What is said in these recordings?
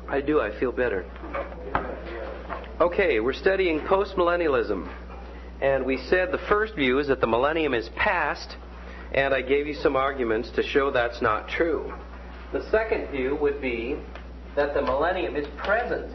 I do. I feel better. Okay, we're studying postmillennialism. And we said the first view is that the millennium is past, and I gave you some arguments to show that's not true. The second view would be that the millennium is present.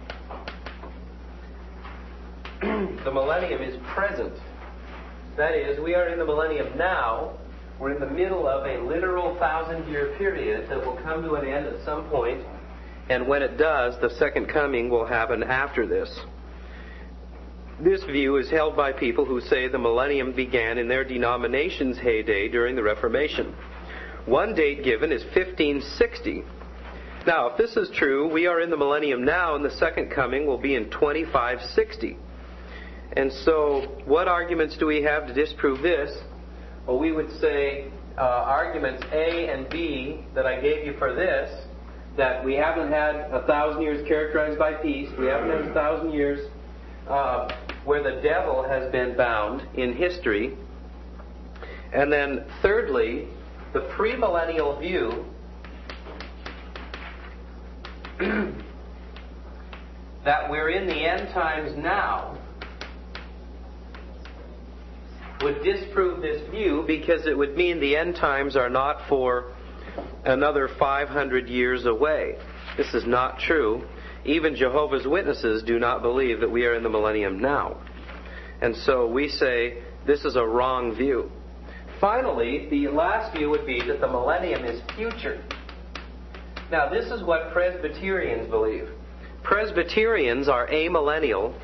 The millennium is present. That is, we are in the millennium now. We're in the middle of a literal 1,000-year period that will come to an end at some point. And when it does, the second coming will happen after this. This view is held by people who say the millennium began in their denomination's heyday during the Reformation. One date given is 1560. Now, if this is true, we are in the millennium now, and the second coming will be in 2560. And so, what arguments do we have to disprove this? Well, we would say arguments A and B that I gave you for this, that we haven't had 1,000 years characterized by peace, we haven't had 1,000 years where the devil has been bound in history. And then thirdly, the premillennial view that we're in the end times now would disprove this view, because it would mean the end times are not for another 500 years away. This is not true. Even Jehovah's Witnesses do not believe that we are in the millennium now. And so we say this is a wrong view. Finally, the last view would be that the millennium is future. Now, this is what Presbyterians believe. Presbyterians are amillennial,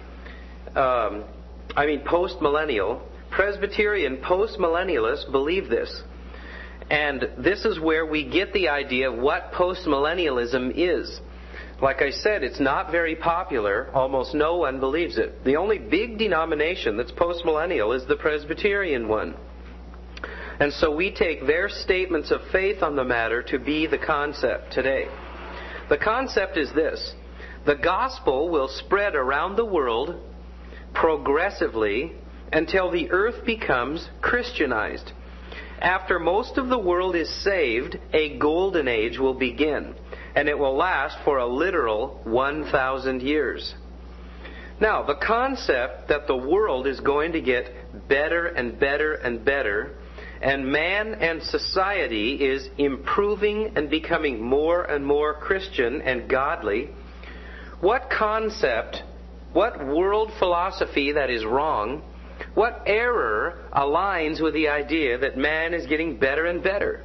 postmillennial. Presbyterian postmillennialists believe this. And this is where we get the idea of what postmillennialism is. Like I said, it's not very popular. Almost no one believes it. The only big denomination that's postmillennial is the Presbyterian one. And so we take their statements of faith on the matter to be the concept today. The concept is this: the gospel will spread around the world progressively until the earth becomes Christianized. After most of the world is saved, a golden age will begin, and it will last for a literal 1,000 years. Now, the concept that the world is going to get better and better and better, and man and society is improving and becoming more and more Christian and godly, what concept, what world philosophy that is wrong, what error aligns with the idea that man is getting better and better?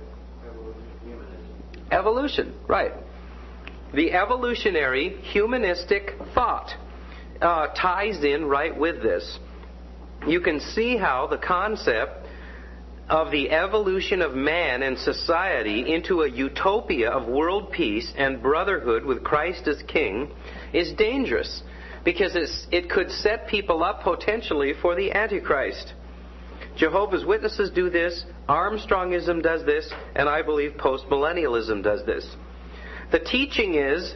Evolution, right. The evolutionary humanistic thought ties in right with this. You can see how the concept of the evolution of man and society into a utopia of world peace and brotherhood with Christ as King is dangerous, because it could set people up potentially for the Antichrist. Jehovah's Witnesses do this, Armstrongism does this, and I believe postmillennialism does this. The teaching is,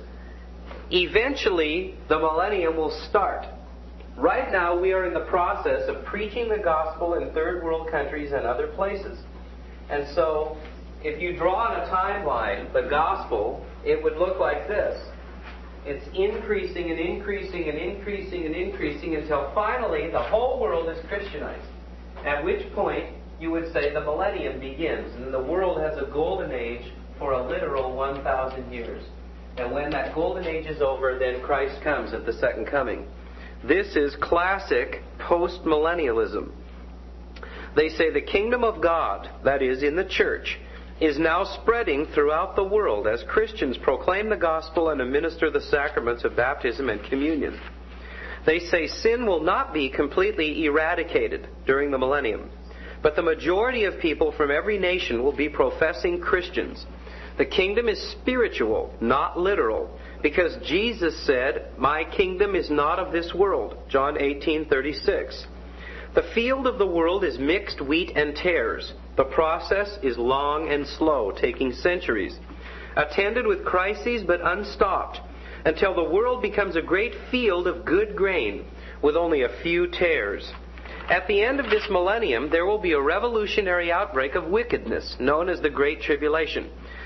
eventually the millennium will start. Right now we are in the process of preaching the gospel in third world countries and other places. And so, if you draw on a timeline, the gospel, it would look like this. It's increasing and increasing and increasing and increasing until finally the whole world is Christianized. At which point you would say the millennium begins, and the world has a golden age for a literal 1,000 years. And when that golden age is over, then Christ comes at the second coming. This is classic postmillennialism. They say the kingdom of God, that is, in the church, is now spreading throughout the world as Christians proclaim the gospel and administer the sacraments of baptism and communion. They say sin will not be completely eradicated during the millennium, but the majority of people from every nation will be professing Christians. The kingdom is spiritual, not literal, because Jesus said, "My kingdom is not of this world," John 18:36. The field of the world is mixed wheat and tares. The process is long and slow, taking centuries, attended with crises but unstopped, until the world becomes a great field of good grain with only a few tares. At the end of this millennium, there will be a revolutionary outbreak of wickedness, known as the Great Tribulation.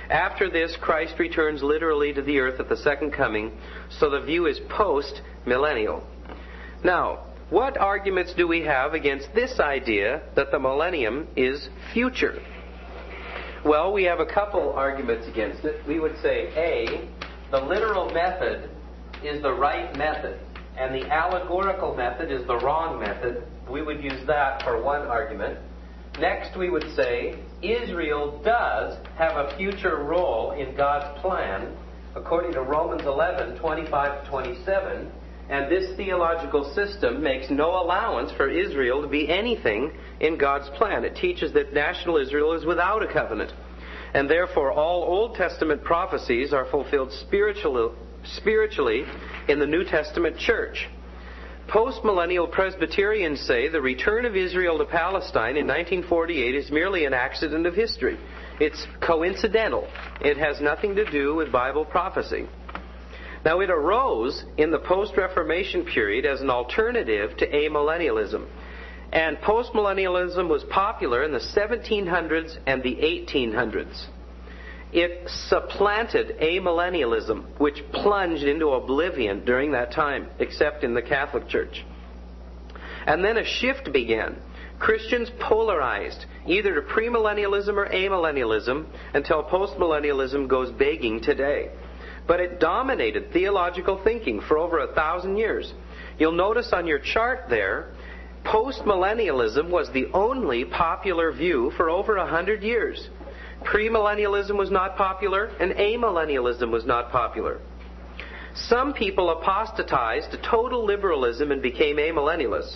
After this, Christ returns literally to the earth at the second coming, so the view is post-millennial. Now, what arguments do we have against this idea that the millennium is future? Well, we have a couple arguments against it. We would say, A, the literal method is the right method, and the allegorical method is the wrong method. We would use that for one argument. Next, we would say, Israel does have a future role in God's plan, according to Romans 11, 25 to 27, and this theological system makes no allowance for Israel to be anything in God's plan. It teaches that national Israel is without a covenant, and therefore all Old Testament prophecies are fulfilled spiritually in the New Testament church. Post-millennial Presbyterians say the return of Israel to Palestine in 1948 is merely an accident of history. It's coincidental. It has nothing to do with Bible prophecy. Now, it arose in the post-Reformation period as an alternative to amillennialism. And postmillennialism was popular in the 1700s and the 1800s. It supplanted amillennialism, which plunged into oblivion during that time, except in the Catholic Church. And then a shift began. Christians polarized, either to premillennialism or amillennialism, until postmillennialism goes begging today. But it dominated theological thinking for over 1,000 years. You'll notice on your chart there, postmillennialism was the only popular view for over 100 years. Premillennialism was not popular, and amillennialism was not popular. Some people apostatized to total liberalism and became amillennialists.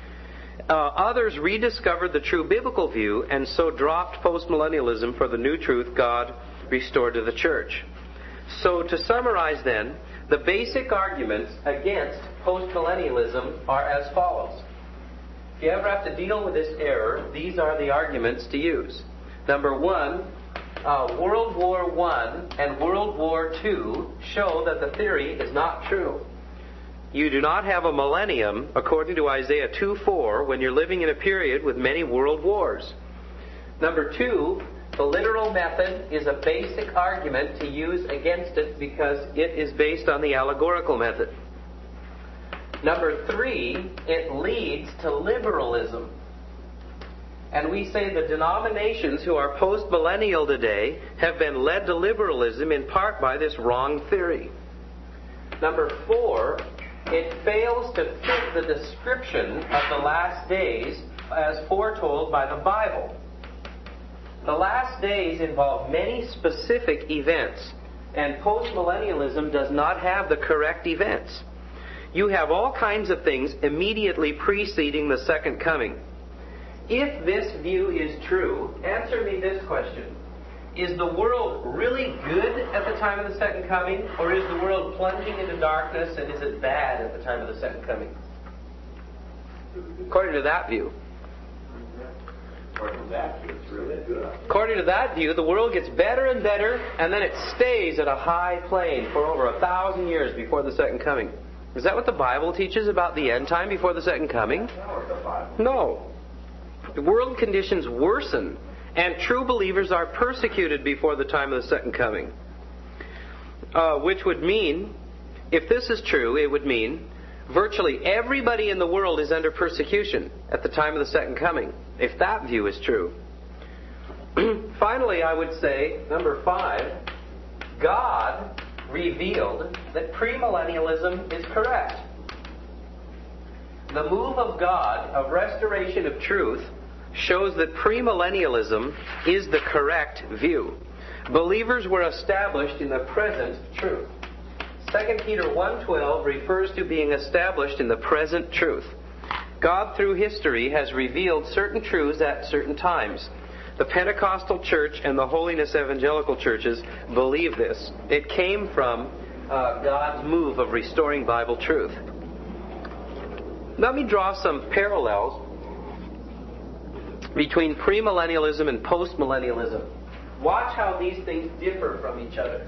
Others rediscovered the true biblical view and so dropped postmillennialism for the new truth God restored to the church. So to summarize then, the basic arguments against postmillennialism are as follows. If you ever have to deal with this error, these are the arguments to use. Number one, World War I and World War II show that the theory is not true. You do not have a millennium, according to Isaiah 2:4, when you're living in a period with many world wars. Number two, the literal method is a basic argument to use against it because it is based on the allegorical method. Number three, it leads to liberalism. And we say the denominations who are post-millennial today have been led to liberalism in part by this wrong theory. Number four, it fails to fit the description of the last days as foretold by the Bible. The last days involve many specific events, and postmillennialism does not have the correct events. You have all kinds of things immediately preceding the second coming. If this view is true, answer me this question. Is the world really good at the time of the second coming, or is the world plunging into darkness, and is it bad at the time of the second coming? According to that view. According to that view, it's really good. According to that view, the world gets better and better, and then it stays at a high plane for over 1,000 years before the second coming. Is that what the Bible teaches about the end time before the second coming? No. The world conditions worsen, and true believers are persecuted before the time of the second coming. Which would mean, if this is true, it would mean virtually everybody in the world is under persecution at the time of the second coming, if that view is true. Finally, I would say, number 5, God revealed that premillennialism is correct. The move of God of restoration of truth shows that premillennialism is the correct view. Believers were established in the present truth. 2 Peter 1:12 refers to being established in the present truth. God, through history, has revealed certain truths at certain times. The Pentecostal church and the holiness evangelical churches believe this. It came from God's move of restoring Bible truth. Let me draw some parallels between premillennialism and postmillennialism. Watch how these things differ from each other.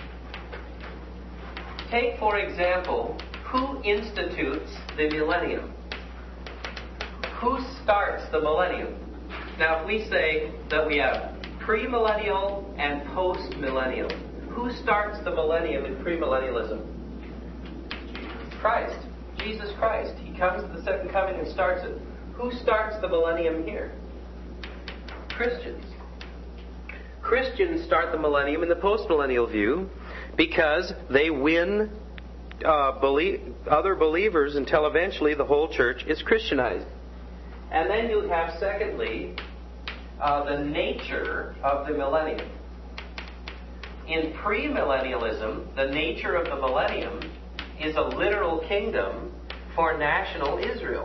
Take, for example, who institutes the millennium? Who starts the millennium? Now, if we say that we have Premillennial and post-millennial. Who starts the millennium in premillennialism? Christ. Jesus Christ. He comes at the second coming and starts it. Who starts the millennium here? Christians. Christians start the millennium in the post-millennial view because they win other believers until eventually the whole church is Christianized. And then you have, secondly, the nature of the millennium. In premillennialism, the nature of the millennium is a literal kingdom for national Israel.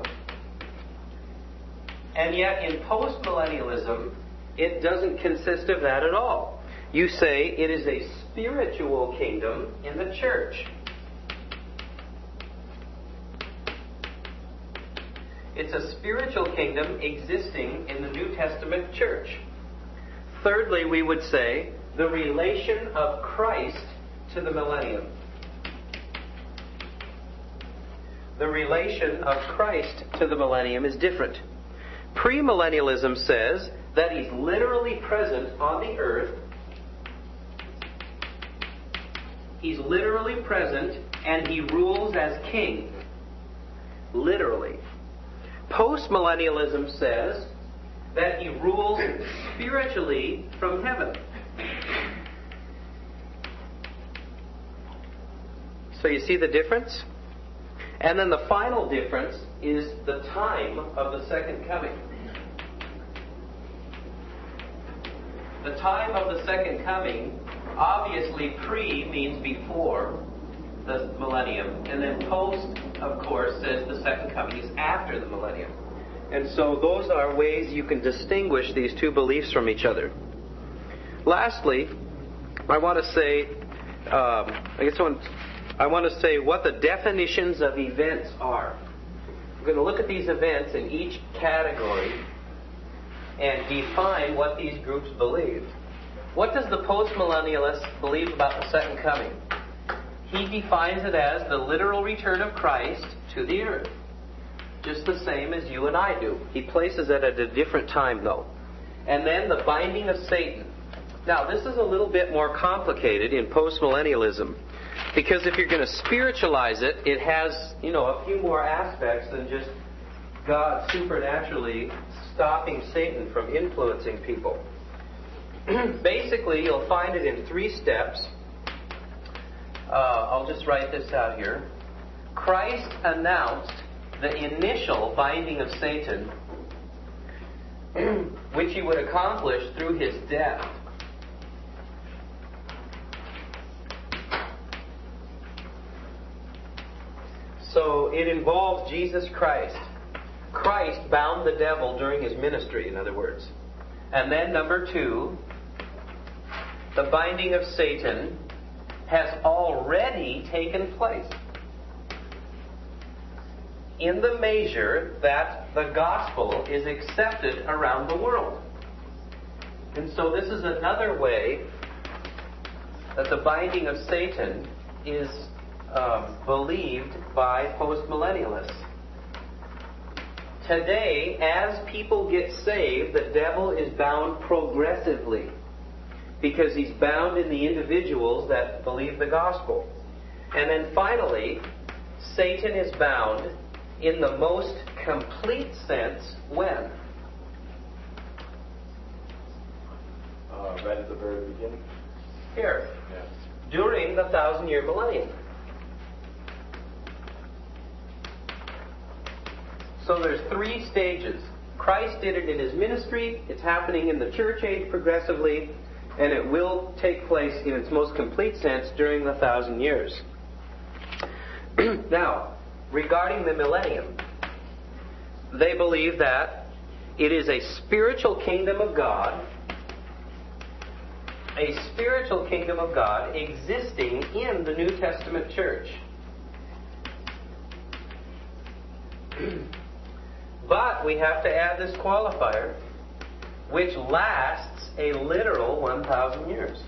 And yet in postmillennialism, it doesn't consist of that at all. You say it is a spiritual kingdom in the church. It's a spiritual kingdom existing in the New Testament church. Thirdly, we would say the relation of Christ to the millennium. The relation of Christ to the millennium is different. Premillennialism says that He's literally present on the earth. He's literally present and He rules as king. Literally. Postmillennialism says that He rules spiritually from heaven. So you see the difference? And then the final difference is the time of the second coming. The time of the second coming, obviously pre means before the millennium, and then post, of course, says the second coming is after the millennium. And so those are ways you can distinguish these two beliefs from each other. Lastly, I want to say, I want to say what the definitions of events are. We're going to look at these events in each category and define what these groups believe. What does the postmillennialist believe about the second coming? He defines it as the literal return of Christ to the earth. Just the same as you and I do. He places it at a different time, though. And then the binding of Satan. Now, this is a little bit more complicated in postmillennialism. Because if you're going to spiritualize it, it has, a few more aspects than just God supernaturally stopping Satan from influencing people. Basically, you'll find it in 3 steps. I'll just write this out here. Christ announced the initial binding of Satan, which He would accomplish through His death. So it involves Jesus Christ. Christ bound the devil during His ministry, in other words. And then number 2, the binding of Satan has already taken place in the measure that the gospel is accepted around the world. And so this is another way that the binding of Satan is believed by postmillennialists. Today, as people get saved, the devil is bound progressively because he's bound in the individuals that believe the gospel. And then finally, Satan is bound in the most complete sense when? Right at the very beginning. Here. Yeah. During the 1,000-year millennium. So there's 3 stages. Christ did it in His ministry, it's happening in the church age progressively, and it will take place in its most complete sense during the 1,000 years. Now, regarding the millennium, they believe that it is a spiritual kingdom of God, existing in the New Testament church. But we have to add this qualifier, which lasts a literal 1,000 years.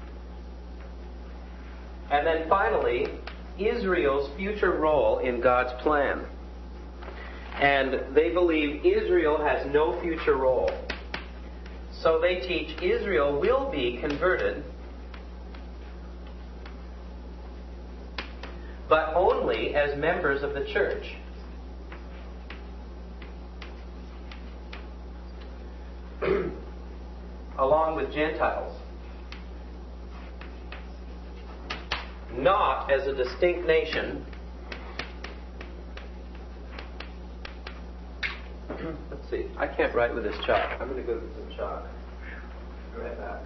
And then finally, Israel's future role in God's plan. And they believe Israel has no future role. So they teach Israel will be converted, but only as members of the church. Along with Gentiles. Not as a distinct nation. Let's see. I can't write with this chalk. I'm going to go get some chalk. Go right back.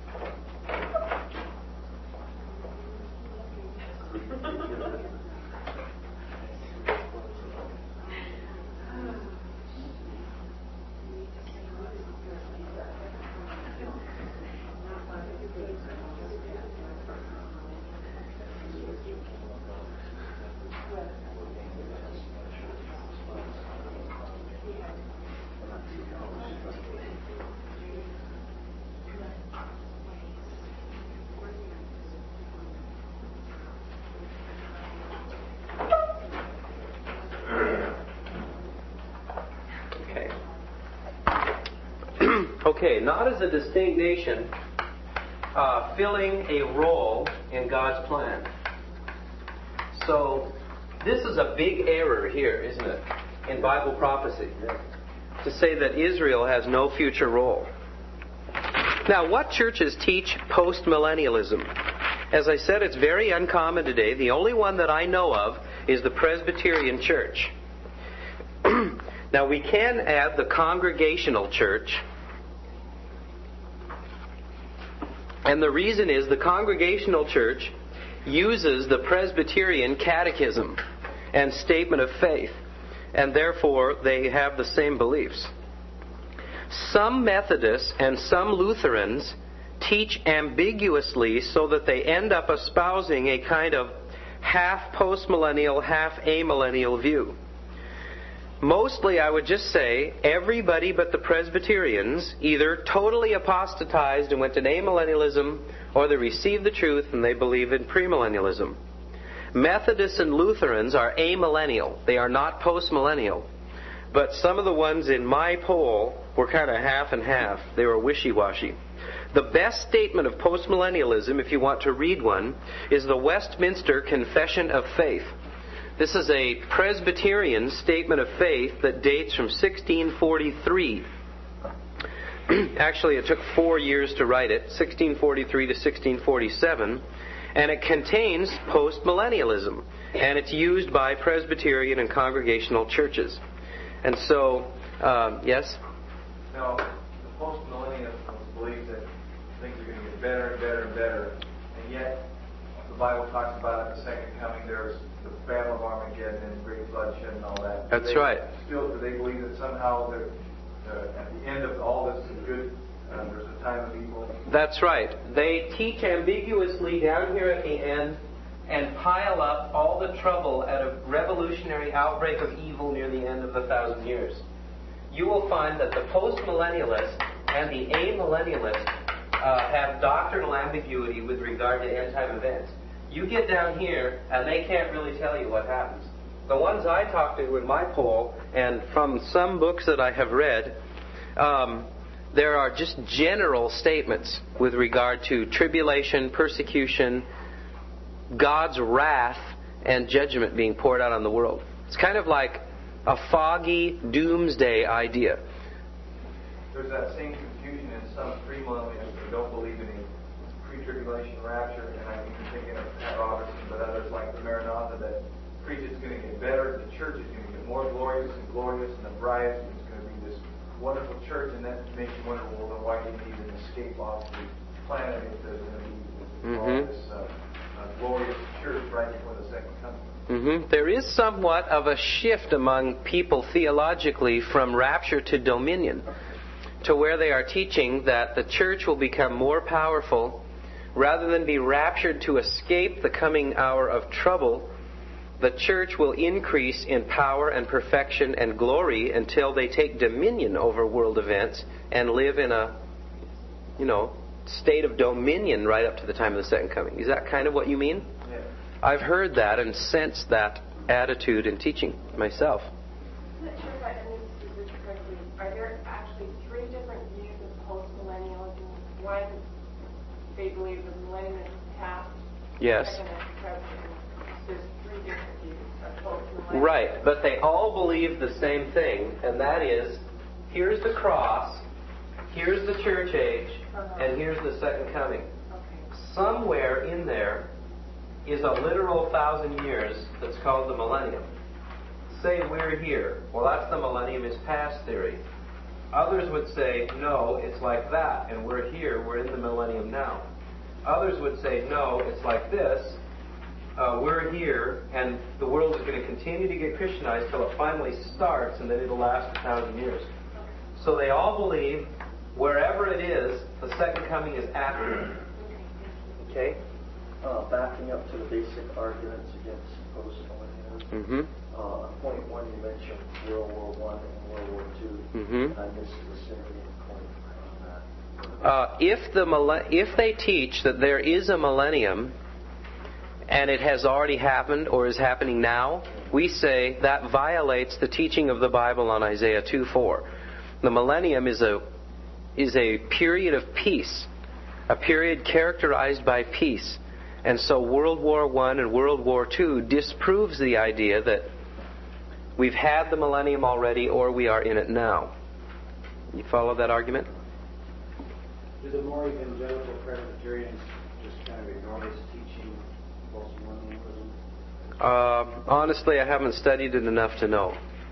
Okay, not as a distinct nation, filling a role in God's plan. So, this is a big error here, isn't it, in Bible prophecy, to say that Israel has no future role. Now, what churches teach postmillennialism? As I said, it's very uncommon today. The only one that I know of is the Presbyterian Church. Now, we can add the Congregational Church. And the reason is the Congregational Church uses the Presbyterian Catechism and Statement of Faith, and therefore they have the same beliefs. Some Methodists and some Lutherans teach ambiguously so that they end up espousing a kind of half postmillennial, half amillennial view. Mostly, I would just say, everybody but the Presbyterians either totally apostatized and went to amillennialism, or they received the truth and they believe in premillennialism. Methodists and Lutherans are amillennial. They are not postmillennial. But some of the ones in my poll were kind of half and half. They were wishy-washy. The best statement of postmillennialism, if you want to read one, is the Westminster Confession of Faith. This is a Presbyterian statement of faith that dates from 1643. Actually, it took 4 years to write it, 1643 to 1647, and it contains postmillennialism, and it's used by Presbyterian and Congregational churches. And so, yes? Now, the postmillennialists believe that things are going to get better and better and better, and yet the Bible talks about at the second coming there's the Battle of Armageddon and great bloodshed and all that. That's right. Still, do they believe that somehow at the end of all this is good, there's a time of evil? That's right. They teach ambiguously down here at the end and pile up all the trouble at a revolutionary outbreak of evil near the end of the 1,000 years. You will find that the postmillennialists and the amillennialists have doctrinal ambiguity with regard to end-time events. You get down here, and they can't really tell you what happens. The ones I talked to in my poll, and from some books that I have read, there are just general statements with regard to tribulation, persecution, God's wrath, and judgment being poured out on the world. It's kind of like a foggy doomsday idea. There's that same confusion in some premillennialists who don't believe in a pre-tribulation rapture, and I'm even thinking of Pat Robertson, but others like the Maranatha that preach it's going to get better, the church is going to get more glorious, and the bride is going to be this wonderful church, and that makes you wonder, well, then why do you need an escape off the planet if there's going to be all this glorious church right before the second coming? There is somewhat of a shift among people theologically from rapture to dominion, to where they are teaching that the church will become more powerful. Rather than be raptured to escape the coming hour of trouble, the church will increase in power and perfection and glory until they take dominion over world events and live in a, state of dominion right up to the time of the second coming. Is that kind of what you mean? Yeah. I've heard that and sensed that attitude in teaching myself. I'm not sure if I understood this correctly. Are there actually three different views of postmillennialism? they believe the millennium is past. Yes. Second and present. There's three different views of post-millennium. Right, but they all believe the same thing, and that is, here's the cross, here's the church age, and here's the second coming. Okay. Somewhere in there is a literal 1,000 years that's called the millennium. Say we're here. Well, that's the millennium is past theory. Others would say, no, it's like that, and we're here, we're in the millennium now. Others would say, no, it's like this, we're here, and the world is going to continue to get Christianized till it finally starts, and then it'll last 1,000 years. So they all believe, wherever it is, the second coming is after. Okay? Backing up to the basic arguments against post-millennialism. Point one, you mentioned World War I and World War II. I missed the salient point on that. If they teach that there is a millennium and it has already happened or is happening now, we say that violates the teaching of the Bible on Isaiah 2:4. The millennium is a period of peace, a period characterized by peace. And so World War I and World War II disproves the idea that we've had the millennium already or we are in it now. You follow that argument? Do the more evangelical Presbyterians just kind of ignore this teaching, post-millennialism? Honestly, I haven't studied it enough to know.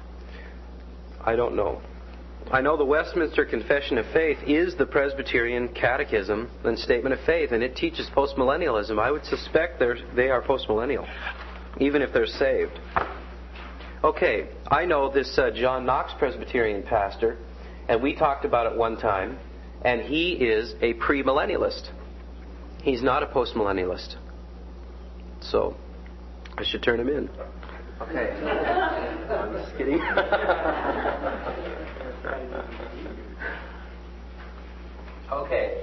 I don't know. I know the Westminster Confession of Faith is the Presbyterian Catechism and Statement of Faith, and it teaches postmillennialism. I would suspect they are postmillennial, even if they're saved. Okay, I know this John Knox Presbyterian pastor, and we talked about it one time, and he is a premillennialist. He's not a postmillennialist. So, I should turn him in. Okay. I'm just kidding. Okay.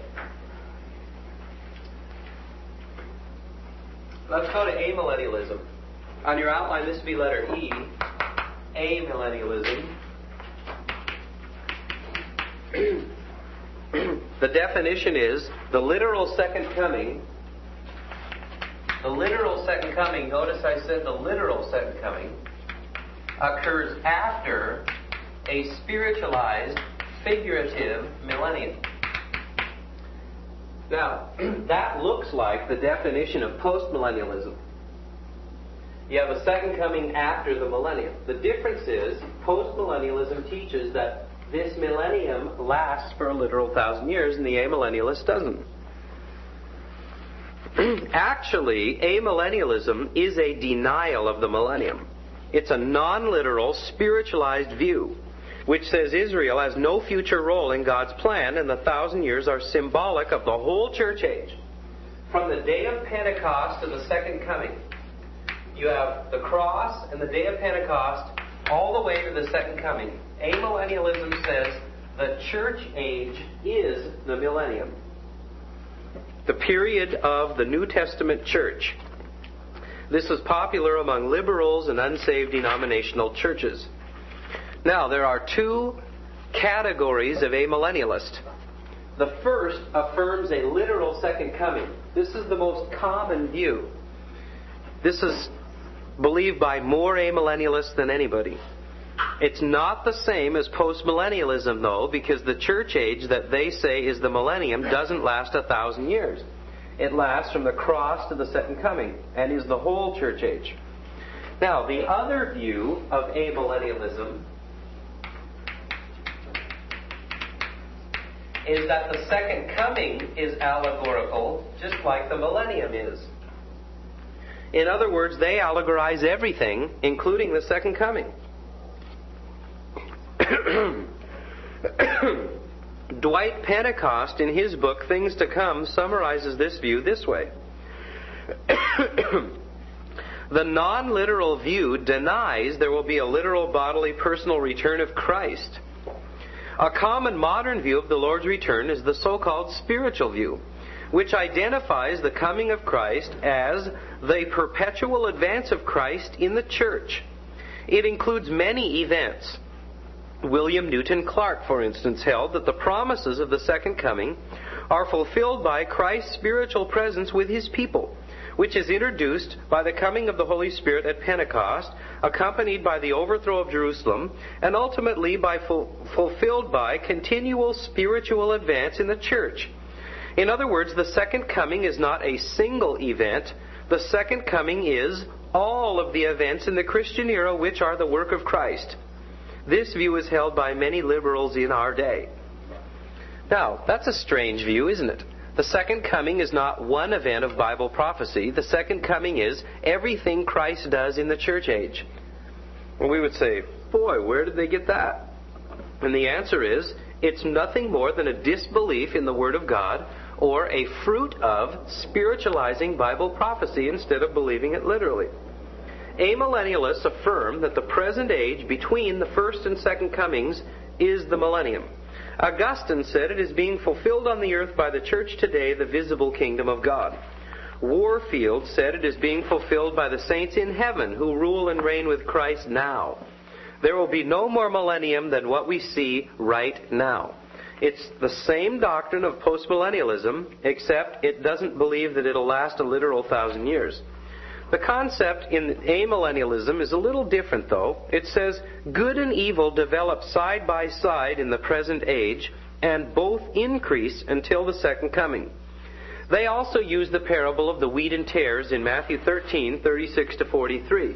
Let's go to amillennialism. On your outline, this would be letter E. Amillennialism. The definition is the literal second coming. The literal second coming, notice I said the literal second coming, occurs after a spiritualized, figurative millennium. Now, that looks like the definition of postmillennialism. You have a second coming after the millennium. The difference is, postmillennialism teaches that this millennium lasts for a literal 1,000 years, and the amillennialist doesn't. Actually, amillennialism is a denial of the millennium. It's a non-literal, spiritualized view, which says Israel has no future role in God's plan, and the 1,000 years are symbolic of the whole church age. From the day of Pentecost to the second coming, you have the cross and the day of Pentecost all the way to the second coming. Amillennialism says the church age is the millennium, the period of the New Testament church. This is popular among liberals and unsaved denominational churches. Now, there are two categories of amillennialist. The first affirms a literal second coming. This is the most common view. This is believed by more amillennialists than anybody. It's not the same as postmillennialism, though, because the church age that they say is the millennium doesn't last 1,000 years. It lasts from the cross to the second coming and is the whole church age. Now, the other view of amillennialism is that the second coming is allegorical, just like the millennium is. In other words, they allegorize everything, including the second coming. Dwight Pentecost, in his book, Things to Come, summarizes this view this way. The non-literal view denies there will be a literal bodily personal return of Christ. A common modern view of the Lord's return is the so-called spiritual view, which identifies the coming of Christ as the perpetual advance of Christ in the church. It includes many events. William Newton Clark, for instance, held that the promises of the second coming are fulfilled by Christ's spiritual presence with His people, which is introduced by the coming of the Holy Spirit at Pentecost, accompanied by the overthrow of Jerusalem, and ultimately fulfilled by continual spiritual advance in the church. In other words, the second coming is not a single event. The second coming is all of the events in the Christian era which are the work of Christ. This view is held by many liberals in our day. Now, that's a strange view, isn't it? The second coming is not one event of Bible prophecy. The second coming is everything Christ does in the church age. Well, we would say, boy, where did they get that? And the answer is, it's nothing more than a disbelief in the Word of God, or a fruit of spiritualizing Bible prophecy instead of believing it literally. Amillennialists affirm that the present age between the first and second comings is the millennium. Augustine said it is being fulfilled on the earth by the church today, the visible kingdom of God. Warfield said it is being fulfilled by the saints in heaven who rule and reign with Christ now. There will be no more millennium than what we see right now. It's the same doctrine of postmillennialism, except it doesn't believe that it'll last a literal 1,000 years. The concept in amillennialism is a little different, though. It says good and evil develop side by side in the present age, and both increase until the second coming. They also use the parable of the wheat and tares in Matthew 13:36-43.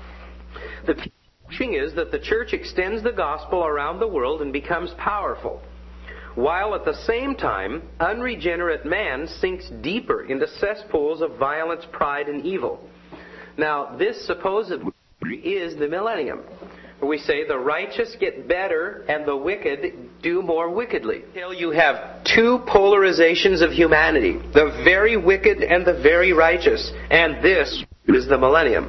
The teaching is that the church extends the gospel around the world and becomes powerful, while at the same time, unregenerate man sinks deeper into cesspools of violence, pride, and evil. Now, this supposedly is the millennium, where we say the righteous get better and the wicked do more wickedly. Until you have two polarizations of humanity, the very wicked and the very righteous, and this is the millennium.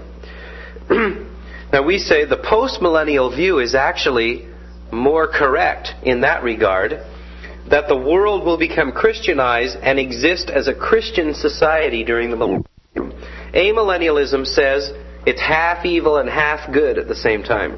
Now, we say the postmillennial view is actually more correct in that regard, that the world will become Christianized and exist as a Christian society during the millennium. Amillennialism says it's half evil and half good at the same time.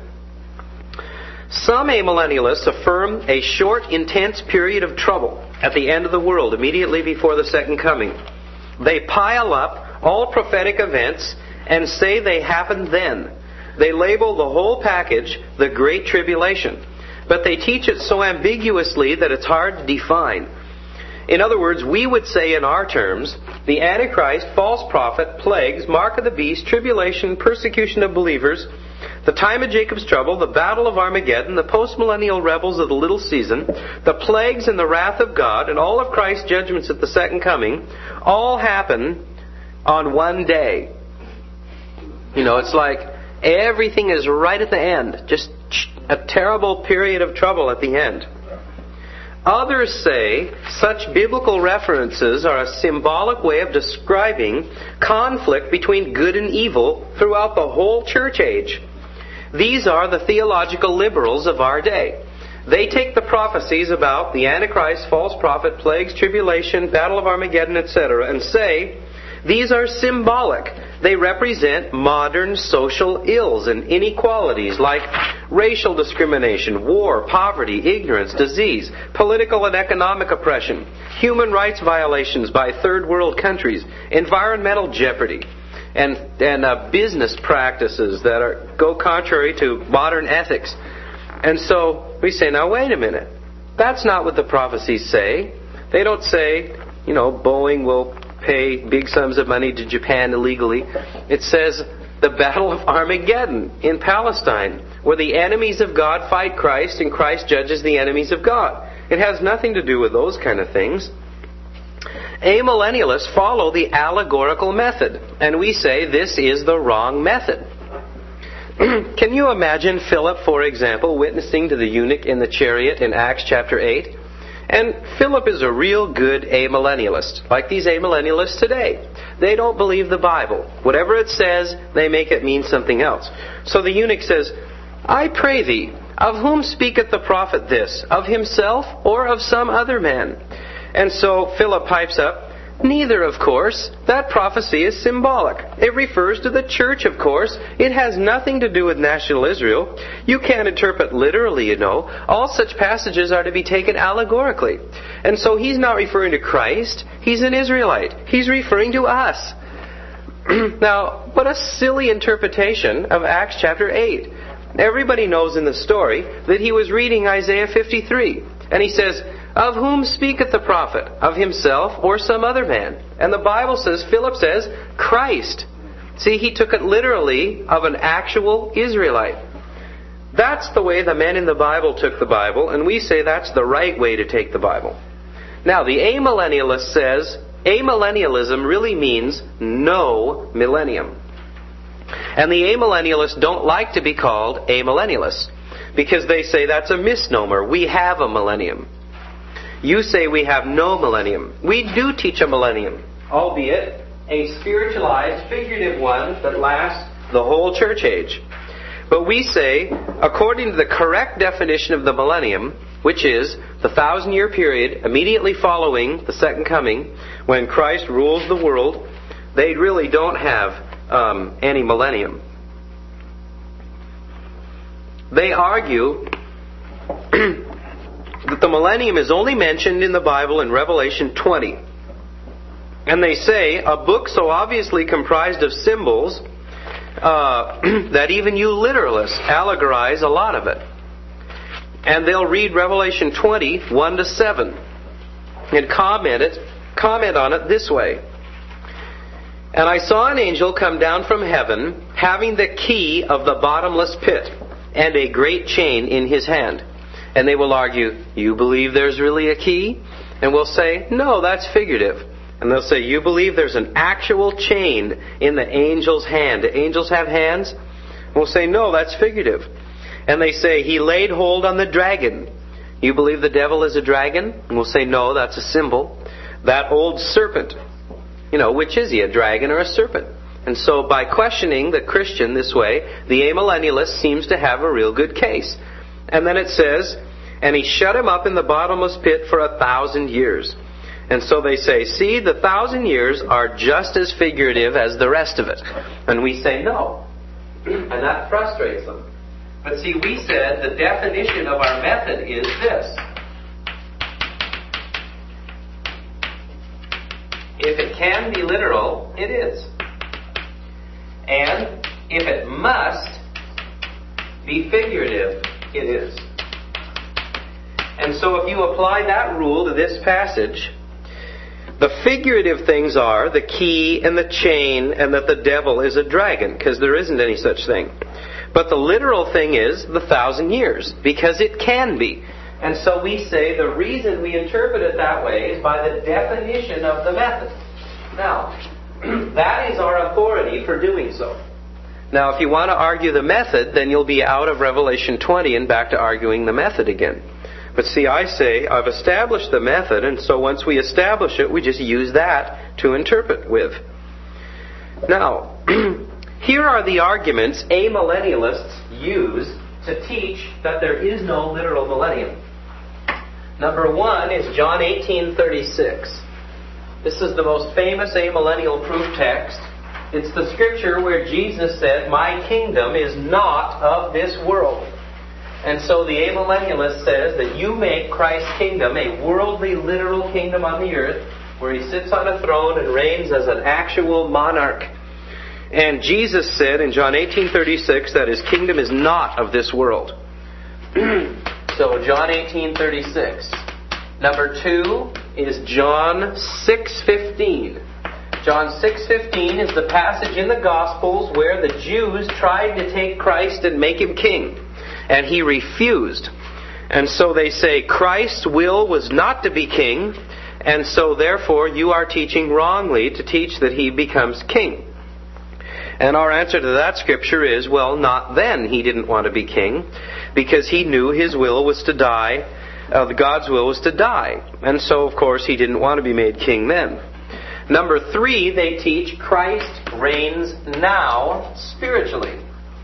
Some amillennialists affirm a short, intense period of trouble at the end of the world, immediately before the second coming. They pile up all prophetic events and say they happened then. They label the whole package the Great Tribulation. But they teach it so ambiguously that it's hard to define. In other words, we would say in our terms, the Antichrist, false prophet, plagues, mark of the beast, tribulation, persecution of believers, the time of Jacob's trouble, the battle of Armageddon, the postmillennial rebels of the little season, the plagues and the wrath of God, and all of Christ's judgments at the second coming, all happen on one day. You know, it's like everything is right at the end. Just a terrible period of trouble at the end. Others say such biblical references are a symbolic way of describing conflict between good and evil throughout the whole church age. These are the theological liberals of our day. They take the prophecies about the Antichrist, false prophet, plagues, tribulation, battle of Armageddon, etc., and say these are symbolic. They represent modern social ills and inequalities like racial discrimination, war, poverty, ignorance, disease, political and economic oppression, human rights violations by third world countries, environmental jeopardy, and business practices that go contrary to modern ethics. And so we say, now wait a minute. That's not what the prophecies say. They don't say, Boeing will pay big sums of money to Japan illegally. It says the Battle of Armageddon in Palestine, where the enemies of God fight Christ and Christ judges the enemies of God. It has nothing to do with those kind of things. Amillennialists follow the allegorical method, and we say this is the wrong method. Can you imagine Philip, for example, witnessing to the eunuch in the chariot in Acts chapter 8? And Philip is a real good amillennialist, like these amillennialists today. They don't believe the Bible. Whatever it says, they make it mean something else. So the eunuch says, I pray thee, of whom speaketh the prophet this? Of himself or of some other man? And so Philip pipes up, Neither, of course. That prophecy is symbolic. It refers to the church, of course. It has nothing to do with national Israel. You can't interpret literally, you know. All such passages are to be taken allegorically. And so he's not referring to Christ. He's an Israelite. He's referring to us. Now, what a silly interpretation of Acts chapter 8. Everybody knows in the story that he was reading Isaiah 53. And he says, "Of whom speaketh the prophet? Of himself or some other man?" And the Bible says, Philip says, Christ. See, he took it literally of an actual Israelite. That's the way the men in the Bible took the Bible, and we say that's the right way to take the Bible. Now, the amillennialist says, amillennialism really means no millennium. And the amillennialists don't like to be called amillennialists, because they say that's a misnomer. We have a millennium. You say we have no millennium. We do teach a millennium, albeit a spiritualized, figurative one that lasts the whole church age. But we say, according to the correct definition of the millennium, which is the 1,000-year period immediately following the second coming, when Christ rules the world, they really don't have any millennium. They argue that the millennium is only mentioned in the Bible in Revelation 20. And they say, a book so obviously comprised of symbols that even you literalists allegorize a lot of it. And they'll read Revelation 20, 1-7, and comment on it this way. "And I saw an angel come down from heaven, having the key of the bottomless pit, and a great chain in his hand." And they will argue, "You believe there's really a key?" And we'll say, "No, that's figurative." And they'll say, "You believe there's an actual chain in the angel's hand? Do angels have hands?" And we'll say, "No, that's figurative." And they say, "He laid hold on the dragon." You believe the devil is a dragon? And we'll say, "No, that's a symbol." That old serpent. You know, which is he, a dragon or a serpent? And so by questioning the Christian this way, the amillennialist seems to have a real good case. And then it says, "And he shut him up in the bottomless pit for 1,000 years." And so they say, see, the 1,000 years are just as figurative as the rest of it. And we say no. And that frustrates them. But see, we said the definition of our method is this. If it can be literal, it is. And if it must be figurative, it is. And so if you apply that rule to this passage, the figurative things are the key and the chain and that the devil is a dragon, because there isn't any such thing. But the literal thing is the 1,000 years, because it can be. And so we say the reason we interpret it that way is by the definition of the method. Now, that is our authority for doing so. Now, if you want to argue the method, then you'll be out of Revelation 20 and back to arguing the method again. But see, I say, I've established the method, and so once we establish it, we just use that to interpret with. Now, here are the arguments amillennialists use to teach that there is no literal millennium. Number one is John 18:36. This is the most famous amillennial proof text. It's the scripture where Jesus said, "My kingdom is not of this world." And so the amillennialist says that you make Christ's kingdom a worldly, literal kingdom on the earth where he sits on a throne and reigns as an actual monarch. And Jesus said in John 18:36 that his kingdom is not of this world. So John 18:36. Number two is John 6:15. John 6:15 is the passage in the Gospels where the Jews tried to take Christ and make him king. And he refused. And so they say Christ's will was not to be king, and so therefore you are teaching wrongly to teach that he becomes king. And our answer to that scripture is, well, not then he didn't want to be king, because he knew his will was to die, God's will was to die. And so, of course, he didn't want to be made king then. Number three, they teach Christ reigns now spiritually.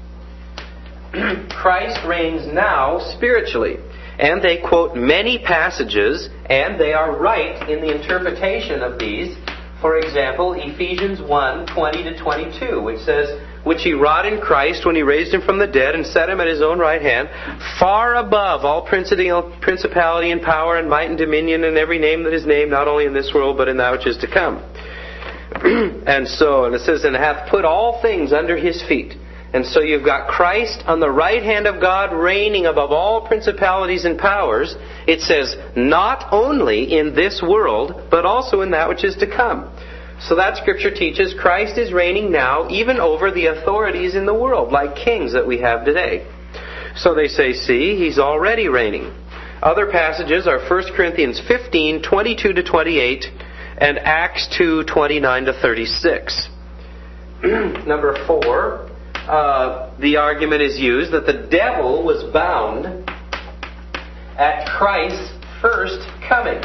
Christ reigns now spiritually. And they quote many passages, and they are right in the interpretation of these, For example, Ephesians 1:20-22, which says, which he wrought in Christ when he raised him from the dead and set him at his own right hand, far above all principality and power and might and dominion and every name that is named, not only in this world, but in that which is to come. And it says, and hath put all things under his feet. And so you've got Christ on the right hand of God, reigning above all principalities and powers. It says, not only in this world, but also in that which is to come. So that Scripture teaches Christ is reigning now even over the authorities in the world, like kings that we have today. So they say, see, He's already reigning. Other passages are 1 Corinthians 15:22-28 and Acts 2:29-36. Number 4, the argument is used that the devil was bound at Christ's first coming.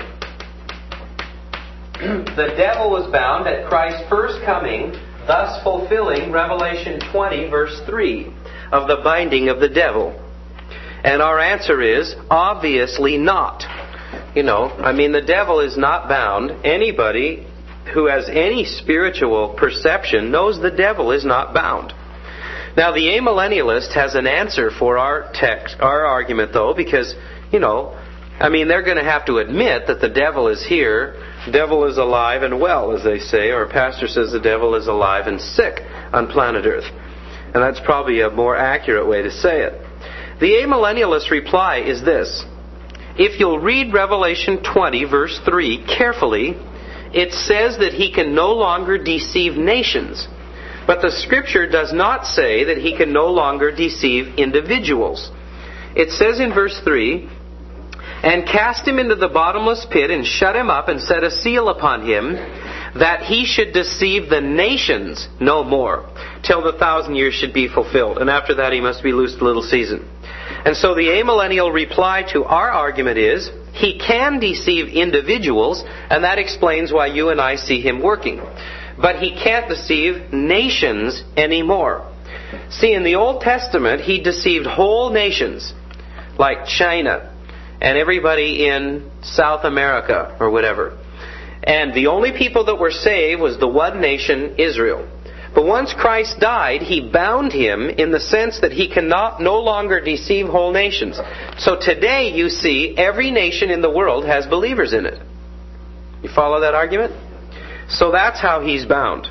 The devil was bound at Christ's first coming, thus fulfilling Revelation 20, verse 3, of the binding of the devil. And our answer is, obviously not. The devil is not bound. Anybody who has any spiritual perception knows the devil is not bound. Now, the amillennialist has an answer for our argument, though, because, they're going to have to admit that the devil is here, the devil is alive and well, as they say, or a pastor says the devil is alive and sick on planet Earth. And that's probably a more accurate way to say it. The amillennialist reply is this. If you'll read Revelation 20, verse 3, carefully, it says that he can no longer deceive nations. But the Scripture does not say that he can no longer deceive individuals. It says in verse 3, and cast him into the bottomless pit and shut him up and set a seal upon him, that he should deceive the nations no more, till the 1,000 years should be fulfilled. And after that he must be loosed a little season. And so the amillennial reply to our argument is, he can deceive individuals, and that explains why you and I see him working. But he can't deceive nations anymore. See, in the Old Testament, he deceived whole nations, like China, and everybody in South America, or whatever. And the only people that were saved was the one nation, Israel. But once Christ died, He bound him in the sense that he cannot no longer deceive whole nations. So today, you see, every nation in the world has believers in it. You follow that argument? So that's how he's bound.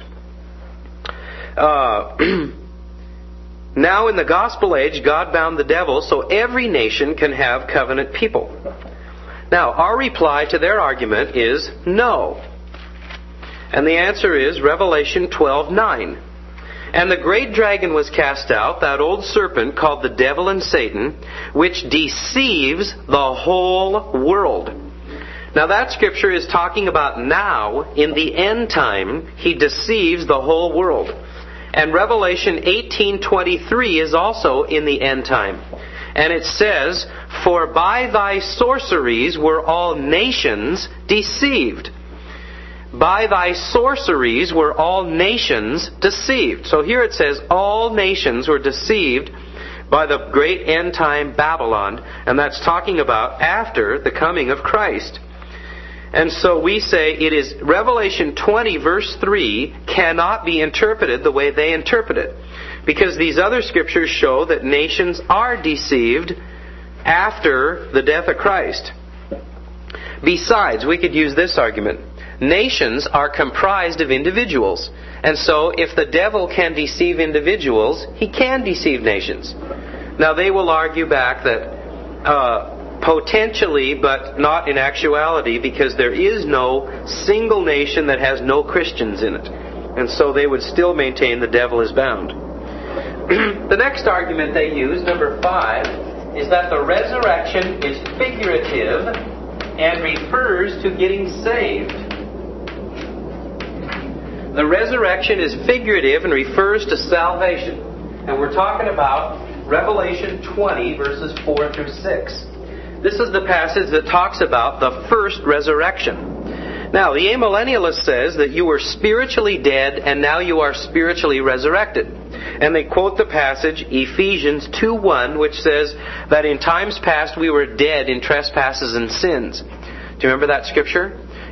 Now in the gospel age, God bound the devil so every nation can have covenant people. Now, our reply to their argument is no. And the answer is Revelation 12:9. And the great dragon was cast out, that old serpent called the devil and Satan, which deceives the whole world. Now that Scripture is talking about now, in the end time, he deceives the whole world. And Revelation 18:23 is also in the end time. And it says, for by thy sorceries were all nations deceived. By thy sorceries were all nations deceived. So here it says all nations were deceived by the great end time Babylon. And that's talking about after the coming of Christ. And so we say it is Revelation 20 verse 3 cannot be interpreted the way they interpret it. Because these other scriptures show that nations are deceived after the death of Christ. Besides, we could use this argument. Nations are comprised of individuals. And so if the devil can deceive individuals, he can deceive nations. Now they will argue back that potentially, but not in actuality, because there is no single nation that has no Christians in it. And so they would still maintain the devil is bound. The next argument they use, number 5, is that the resurrection is figurative and refers to getting saved. The resurrection is figurative and refers to salvation. And we're talking about Revelation 20, verses 4 through 6. This is the passage that talks about the first resurrection. Now, the amillennialist says that you were spiritually dead and now you are spiritually resurrected. And they quote the passage, Ephesians 2:1, which says that in times past we were dead in trespasses and sins. Do you remember that scripture?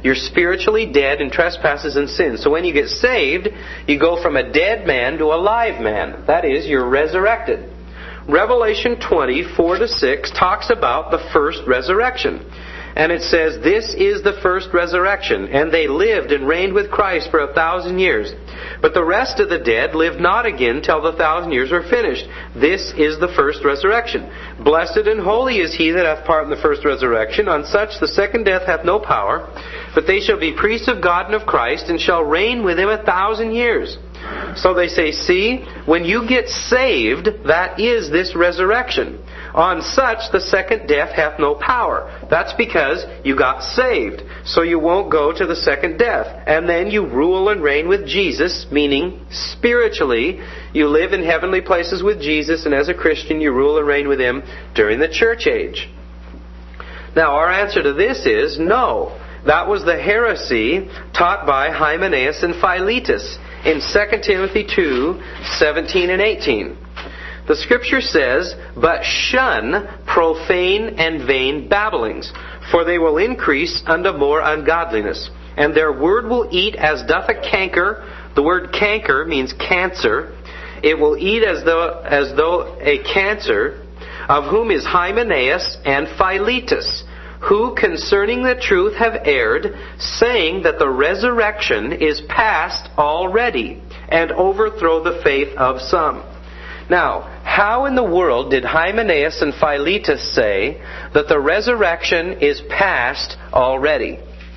You're spiritually dead in trespasses and sins. So when you get saved, you go from a dead man to a live man. That is, you're resurrected. Revelation 20:4-6 talks about the first resurrection. And it says, "This is the first resurrection, and they lived and reigned with Christ for 1,000 years. But the rest of the dead lived not again till the 1,000 years were finished. This is the first resurrection. Blessed and holy is he that hath part in the first resurrection. On such the second death hath no power. But they shall be priests of God and of Christ, and shall reign with him 1,000 years." So they say, see, when you get saved, that is this resurrection. On such the second death hath no power. That's because you got saved. So you won't go to the second death. And then you rule and reign with Jesus, meaning spiritually, you live in heavenly places with Jesus, and as a Christian you rule and reign with him during the church age. Now our answer to this is no. That was the heresy taught by Hymenaeus and Philetus in 2 Timothy 2:17 and 18. The Scripture says, "But shun profane and vain babblings, for they will increase unto more ungodliness. And their word will eat as doth a canker." The word canker means cancer. "It will eat as though a cancer, of whom is Hymenaeus and Philetus, who concerning the truth have erred, saying that the resurrection is past already, and overthrow the faith of some." Now, how in the world did Hymenaeus and Philetus say that the resurrection is past already?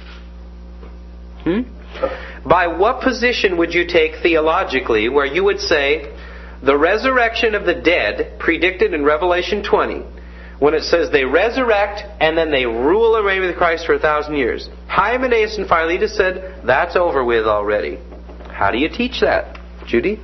By what position would you take theologically where you would say the resurrection of the dead predicted in Revelation 20, when it says they resurrect and then they rule and reign with Christ for 1,000 years? Hymenaeus and Philetus said that's over with already. How do you teach that, Judy?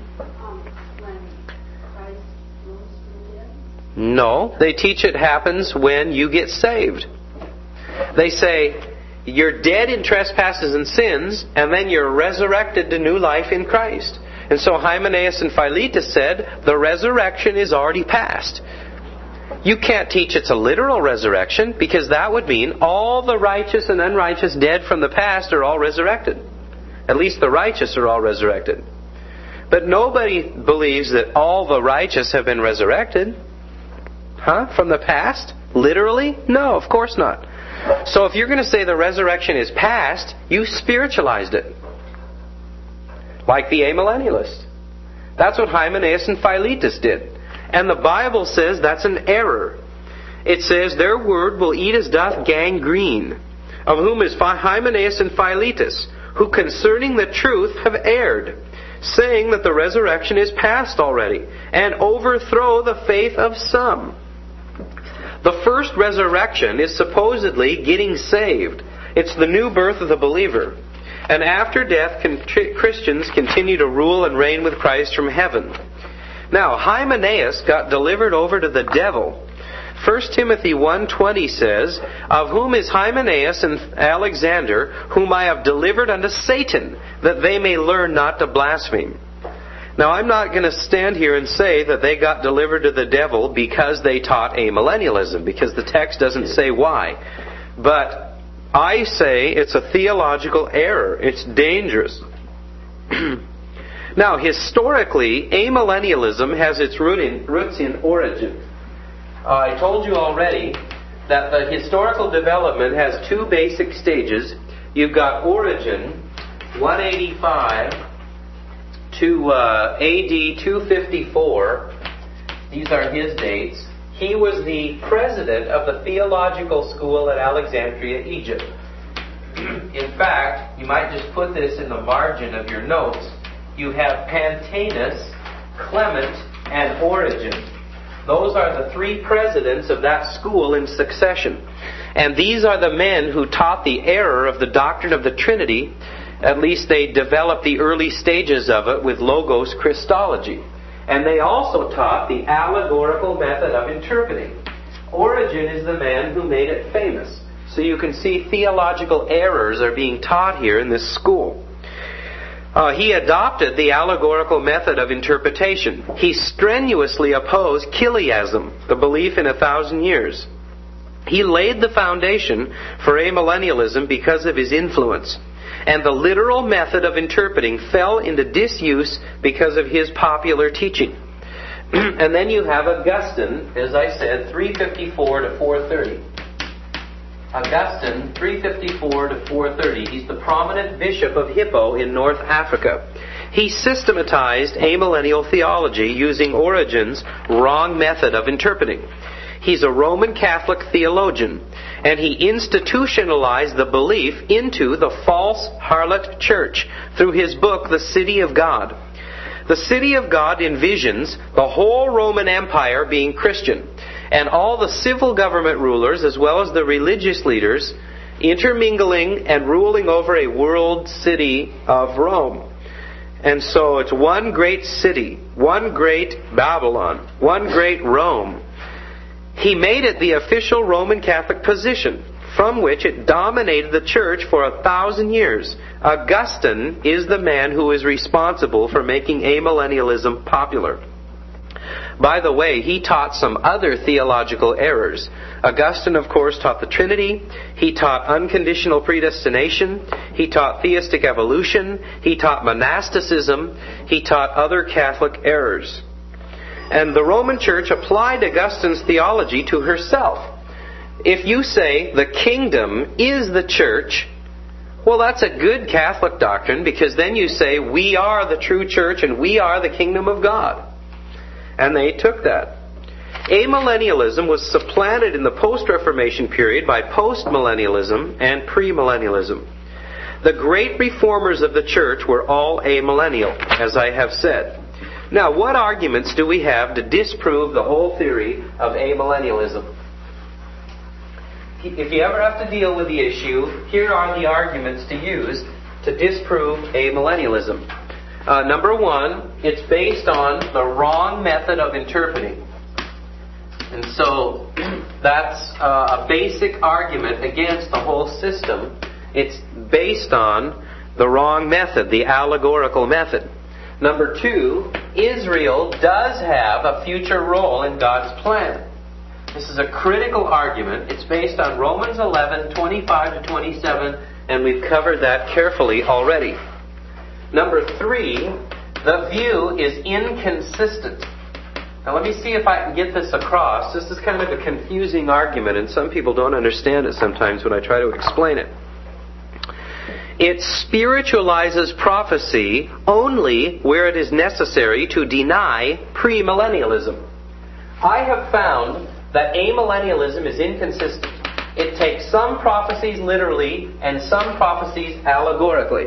No, they teach it happens when you get saved. They say you're dead in trespasses and sins, and then you're resurrected to new life in Christ. And so Hymenaeus and Philetus said the resurrection is already past. You can't teach it's a literal resurrection, because that would mean all the righteous and unrighteous dead from the past are all resurrected. At least the righteous are all resurrected. But nobody believes that all the righteous have been resurrected. From the past? Literally? No, of course not. So if you're going to say the resurrection is past, you spiritualized it. Like the amillennialist. That's what Hymenaeus and Philetus did. And the Bible says that's an error. It says their word will eat as doth gangrene, of whom is Hymenaeus and Philetus, who concerning the truth have erred, saying that the resurrection is past already, and overthrow the faith of some. The first resurrection is supposedly getting saved. It's the new birth of the believer. And after death, Christians continue to rule and reign with Christ from heaven. Now, Hymenaeus got delivered over to the devil. 1 Timothy 1:20 says, "Of whom is Hymenaeus and Alexander, whom I have delivered unto Satan, that they may learn not to blaspheme." Now, I'm not going to stand here and say that they got delivered to the devil because they taught amillennialism, because the text doesn't say why. But I say it's a theological error. It's dangerous. Now, historically, amillennialism has its roots in Origen. I told you already that the historical development has two basic stages. You've got Origen, 185 to AD 254. These are his dates. He was the president of the theological school at Alexandria, Egypt. In fact, you might just put this in the margin of your notes. You have Pantaenus, Clement, and Origen. Those are the three presidents of that school in succession. And these are the men who taught the error of the doctrine of the Trinity. At least they developed the early stages of it with Logos Christology. And they also taught the allegorical method of interpreting. Origen is the man who made it famous. So you can see theological errors are being taught here in this school. He adopted the allegorical method of interpretation. He strenuously opposed chiliasm, the belief in 1,000 years. He laid the foundation for amillennialism because of his influence. And the literal method of interpreting fell into disuse because of his popular teaching. And then you have Augustine, as I said, 354 to 430. Augustine, 354 to 430. He's the prominent bishop of Hippo in North Africa. He systematized amillennial theology using Origen's wrong method of interpreting. He's a Roman Catholic theologian, and he institutionalized the belief into the false harlot church through his book, The City of God. The City of God envisions the whole Roman Empire being Christian, and all the civil government rulers as well as the religious leaders intermingling and ruling over a world city of Rome. And so it's one great city, one great Babylon, one great Rome. He made it the official Roman Catholic position, from which it dominated the church for 1,000 years. Augustine is the man who is responsible for making amillennialism popular. By the way, he taught some other theological errors. Augustine, of course, taught the Trinity. He taught unconditional predestination. He taught theistic evolution. He taught monasticism. He taught other Catholic errors. And the Roman Church applied Augustine's theology to herself. If you say the kingdom is the church, well, that's a good Catholic doctrine, because then you say we are the true church and we are the kingdom of God. And they took that. Amillennialism was supplanted in the post-Reformation period by postmillennialism and premillennialism. The great reformers of the church were all amillennial, as I have said. Now, what arguments do we have to disprove the whole theory of amillennialism? If you ever have to deal with the issue, here are the arguments to use to disprove amillennialism. Number one, it's based on the wrong method of interpreting. And so that's a basic argument against the whole system. It's based on the wrong method, the allegorical method. Number two, Israel does have a future role in God's plan. This is a critical argument. It's based on Romans 11, 25 to 27, and we've covered that carefully already. Number three, the view is inconsistent. Now let me see if I can get this across. This is kind of a confusing argument, and some people don't understand it sometimes when I try to explain it. It spiritualizes prophecy only where it is necessary to deny premillennialism. I have found that amillennialism is inconsistent. It takes some prophecies literally and some prophecies allegorically.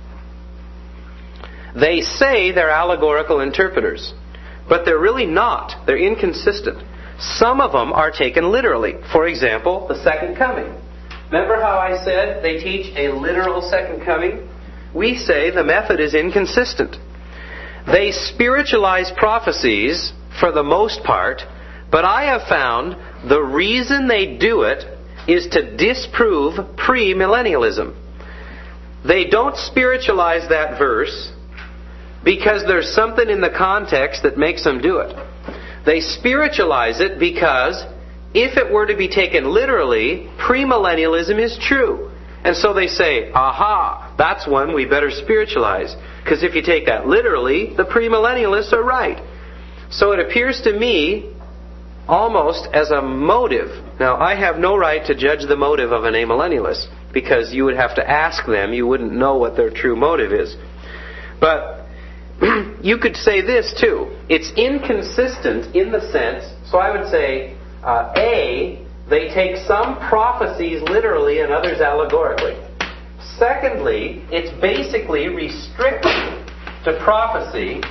They say they're allegorical interpreters, but they're really not. They're inconsistent. Some of them are taken literally. For example, the second coming. Remember how I said they teach a literal second coming? We say the method is inconsistent. They spiritualize prophecies for the most part, but I have found the reason they do it is to disprove premillennialism. They don't spiritualize that verse because there's something in the context that makes them do it. They spiritualize it because if it were to be taken literally, premillennialism is true. And so they say, aha, that's one we better spiritualize. Because if you take that literally, the premillennialists are right. So it appears to me almost as a motive. Now, I have no right to judge the motive of an amillennialist, because you would have to ask them. You wouldn't know what their true motive is. But you could say this too. It's inconsistent in the sense, so I would say, A, they take some prophecies literally and others allegorically. Secondly, it's basically restricted to prophecy.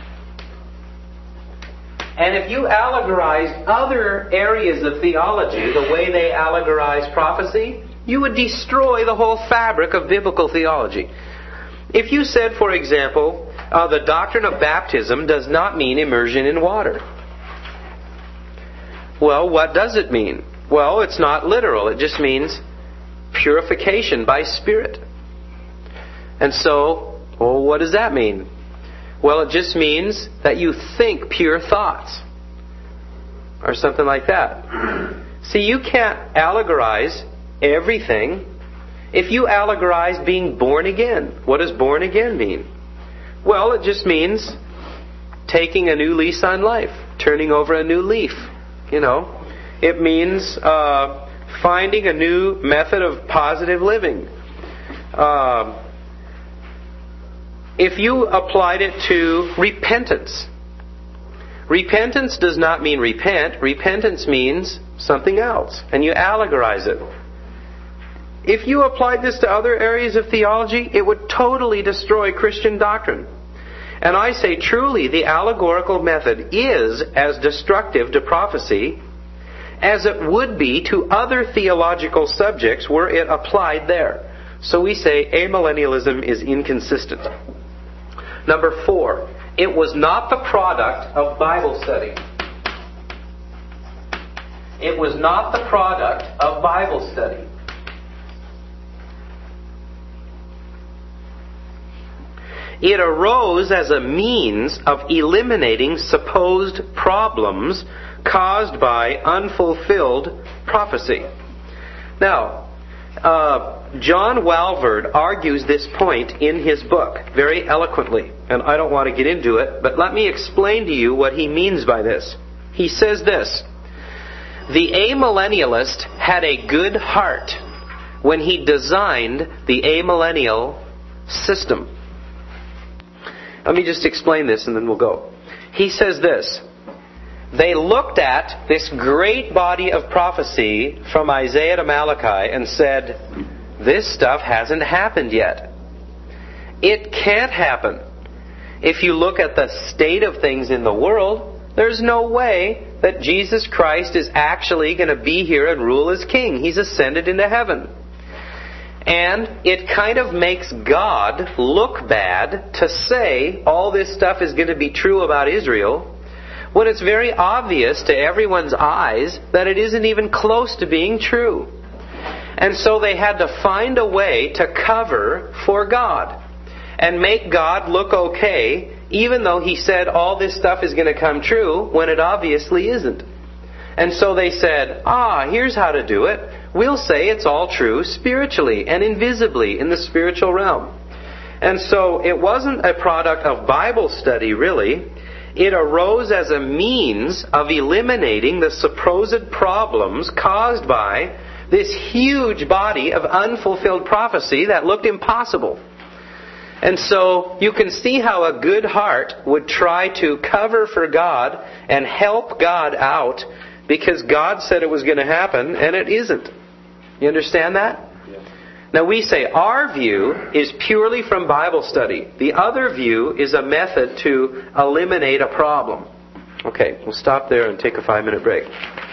And if you allegorize other areas of theology the way they allegorize prophecy, you would destroy the whole fabric of biblical theology. If you said, for example, the doctrine of baptism does not mean immersion in water. Well, what does it mean? Well, it's not literal. It just means purification by Spirit. And so, well, what does that mean? Well, it just means that you think pure thoughts. Or something like that. See, you can't allegorize everything. If you allegorize being born again, what does born again mean? Well, it just means taking a new lease on life, turning over a new leaf. It means finding a new method of positive living. If you applied it to repentance, repentance does not mean repent. Repentance means something else, and you allegorize it. If you applied this to other areas of theology, it would totally destroy Christian doctrine. And I say truly, the allegorical method is as destructive to prophecy as it would be to other theological subjects were it applied there. So we say amillennialism is inconsistent. Number 4, it was not the product of Bible study. It was not the product of Bible study. It arose as a means of eliminating supposed problems caused by unfulfilled prophecy. Now, John Walvoord argues this point in his book very eloquently, and I don't want to get into it, but let me explain to you what he means by this. He says this: the amillennialist had a good heart when he designed the amillennial system. Let me just explain this and then we'll go. He says this: they looked at this great body of prophecy from Isaiah to Malachi and said, this stuff hasn't happened yet. It can't happen. If you look at the state of things in the world, there's no way that Jesus Christ is actually going to be here and rule as king. He's ascended into heaven. And it kind of makes God look bad to say all this stuff is going to be true about Israel when it's very obvious to everyone's eyes that it isn't even close to being true. And so they had to find a way to cover for God and make God look okay, even though He said all this stuff is going to come true when it obviously isn't. And so they said, here's how to do it. We'll say it's all true spiritually and invisibly in the spiritual realm. And so it wasn't a product of Bible study, really. It arose as a means of eliminating the supposed problems caused by this huge body of unfulfilled prophecy that looked impossible. And so you can see how a good heart would try to cover for God and help God out because God said it was going to happen and it isn't. You understand that? Yeah. Now we say our view is purely from Bible study. The other view is a method to eliminate a problem. Okay, we'll stop there and take a 5-minute break.